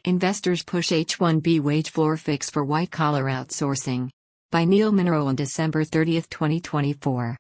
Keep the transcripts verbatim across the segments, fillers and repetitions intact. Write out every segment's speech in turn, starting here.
Investors push H one B wage floor fix for white-collar outsourcing. By Neil Munro on December thirtieth, twenty twenty-four.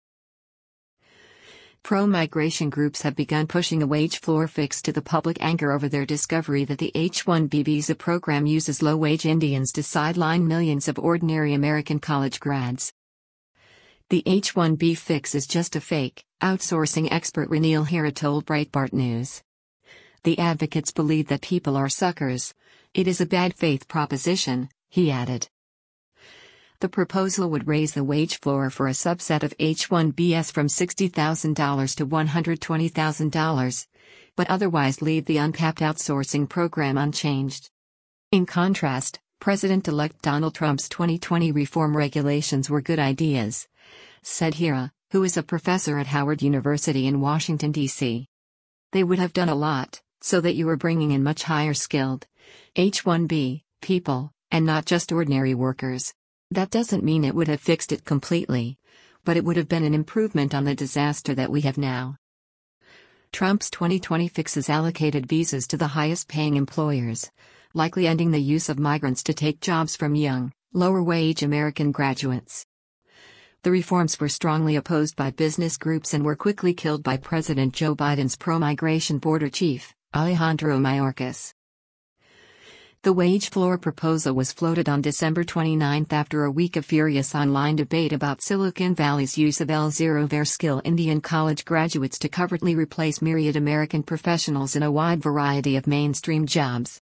Pro-migration groups have begun pushing a wage floor fix to the public anger over their discovery that the H one B visa program uses low-wage Indians to sideline millions of ordinary American college grads. The H one B fix is just a fake, outsourcing expert Ranil Hira told Breitbart News. The advocates believe that people are suckers. It is a bad faith proposition, he added. The proposal would raise the wage floor for a subset of H one Bs from sixty thousand dollars to one hundred twenty thousand dollars, but otherwise leave the uncapped outsourcing program unchanged. In contrast, President-elect Donald Trump's twenty twenty reform regulations were good ideas, said Hira, who is a professor at Howard University in Washington, D C They would have done a lot, so that you were bringing in much higher skilled H one B people, and not just ordinary workers. That doesn't mean it would have fixed it completely, but it would have been an improvement on the disaster that we have now. Trump's twenty twenty fixes allocated visas to the highest-paying employers, likely ending the use of migrants to take jobs from young, lower-wage American graduates. The reforms were strongly opposed by business groups and were quickly killed by President Joe Biden's pro-migration border chief, Alejandro Mayorkas. The wage floor proposal was floated on December twenty-ninth after a week of furious online debate about Silicon Valley's use of L zero-ver skill Indian college graduates to covertly replace myriad American professionals in a wide variety of mainstream jobs.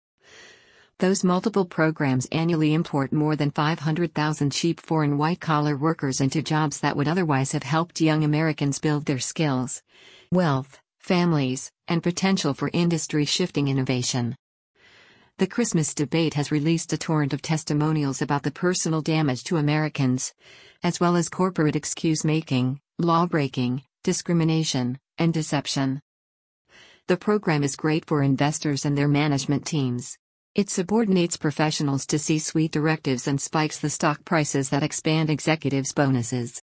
Those multiple programs annually import more than five hundred thousand cheap foreign white-collar workers into jobs that would otherwise have helped young Americans build their skills, wealth, families, and potential for industry-shifting innovation. The Christmas debate has released a torrent of testimonials about the personal damage to Americans, as well as corporate excuse-making, law-breaking, discrimination, and deception. The program is great for investors and their management teams. It subordinates professionals to C-suite directives and spikes the stock prices that expand executives' bonuses.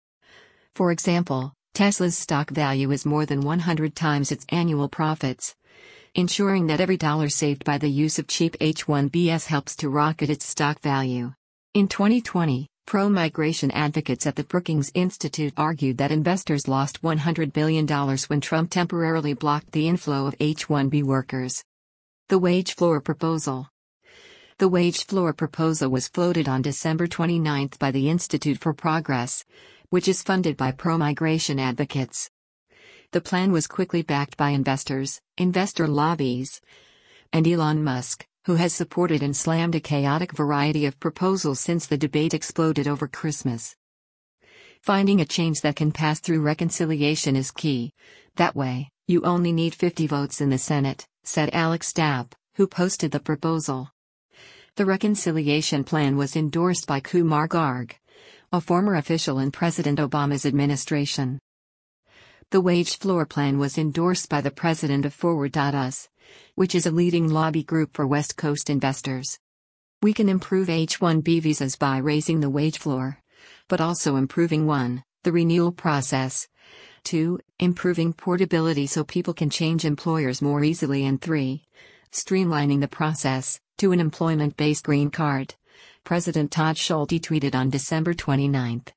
For example, Tesla's stock value is more than one hundred times its annual profits, ensuring that every dollar saved by the use of cheap H one Bs helps to rocket its stock value. In twenty twenty, pro-migration advocates at the Brookings Institute argued that investors lost one hundred billion dollars when Trump temporarily blocked the inflow of H one B workers. The wage floor proposal. The wage floor proposal was floated on December twenty-ninth by the Institute for Progress, which is funded by pro-migration advocates. The plan was quickly backed by investors, investor lobbies, and Elon Musk, who has supported and slammed a chaotic variety of proposals since the debate exploded over Christmas. Finding a change that can pass through reconciliation is key. That way, you only need fifty votes in the Senate, said Alex Dapp, who posted the proposal. The reconciliation plan was endorsed by Kumar Garg, a former official in President Obama's administration. The wage floor plan was endorsed by the president of Forward dot U S, which is a leading lobby group for West Coast investors. We can improve H one B visas by raising the wage floor, but also improving one, the renewal process, two, improving portability so people can change employers more easily, and three, streamlining the process to an employment-based green card, President Todd Schulte tweeted on December twenty-ninth.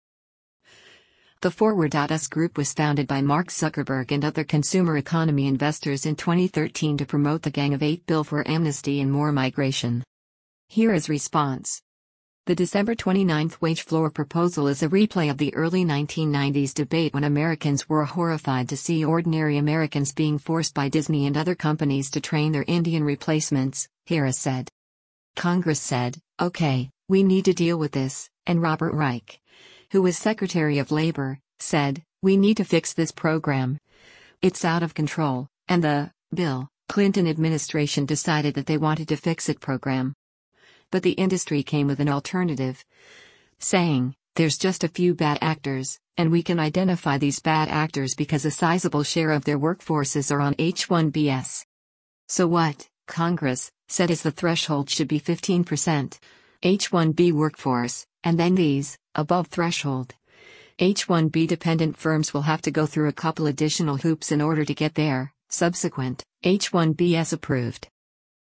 The Forward dot U S group was founded by Mark Zuckerberg and other consumer economy investors in twenty thirteen to promote the Gang of Eight bill for amnesty and more migration. Here is response. The December twenty-ninth wage floor proposal is a replay of the early nineteen nineties debate when Americans were horrified to see ordinary Americans being forced by Disney and other companies to train their Indian replacements, Hira said. Congress said, "Okay, we need to deal with this," and Robert Reich, who was Secretary of Labor, said, "We need to fix this program. It's out of control," and the Bill Clinton administration decided that they wanted to fix it program. But the industry came with an alternative, saying, "There's just a few bad actors, and we can identify these bad actors because a sizable share of their workforces are on H one Bs. So what, Congress said is the threshold should be fifteen percent H one B workforce, and then these, above threshold H one B dependent firms will have to go through a couple additional hoops in order to get their subsequent H one Bs approved."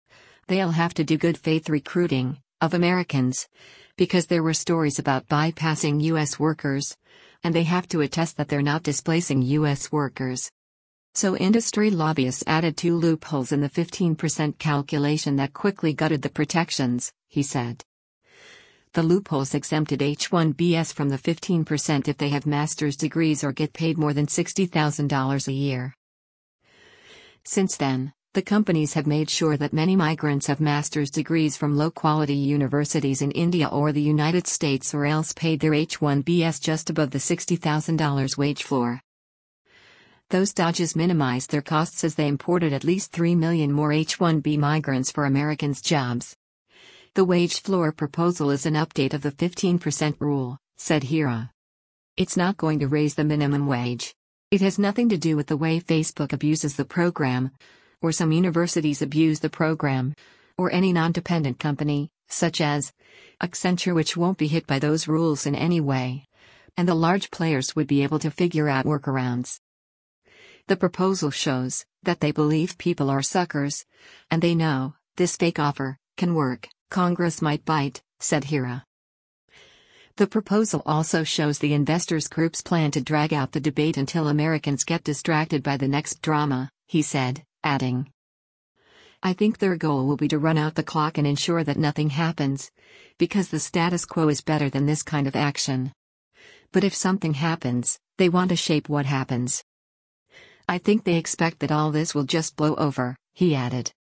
They'll have to do good faith recruiting of Americans, because there were stories about bypassing U S workers, and they have to attest that they're not displacing U S workers. So industry lobbyists added two loopholes in the fifteen percent calculation that quickly gutted the protections, he said. The loopholes exempted H one Bs from the fifteen percent if they have master's degrees or get paid more than sixty thousand dollars a year. Since then, the companies have made sure that many migrants have master's degrees from low-quality universities in India or the United States, or else paid their H one Bs just above the sixty thousand dollars wage floor. Those dodges minimized their costs as they imported at least three million more H one B migrants for Americans' jobs. The wage floor proposal is an update of the fifteen percent rule, said Hira. It's not going to raise the minimum wage. It has nothing to do with the way Facebook abuses the program, or some universities abuse the program, or any non-dependent company, such as Accenture, which won't be hit by those rules in any way. And the large players would be able to figure out workarounds. The proposal shows that they believe people are suckers, and they know this fake offer can work. Congress might bite, said Hira. The proposal also shows the investors' group's plan to drag out the debate until Americans get distracted by the next drama, he said, adding, I think their goal will be to run out the clock and ensure that nothing happens, because the status quo is better than this kind of action. But if something happens, they want to shape what happens. I think they expect that all this will just blow over, he added.